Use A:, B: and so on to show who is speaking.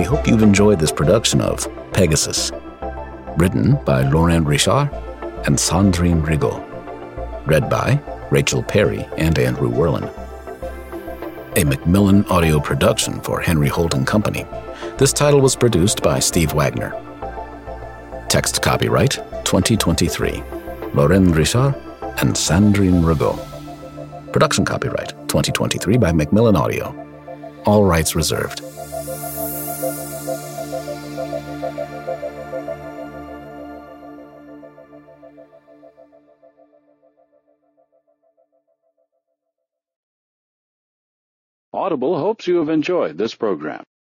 A: we hope you've enjoyed this production of Pegasus, written by Laurent Richard and Sandrine Rigaud, read by Rachel Perry and Andrew Werlin. A Macmillan audio production for Henry Holt & Company. This title was produced by Steve Wagner. Text copyright 2023, Laurent Richard and Sandrine Rigaud. Production copyright 2023 by Macmillan Audio. All rights reserved.
B: Audible hopes you have enjoyed this program.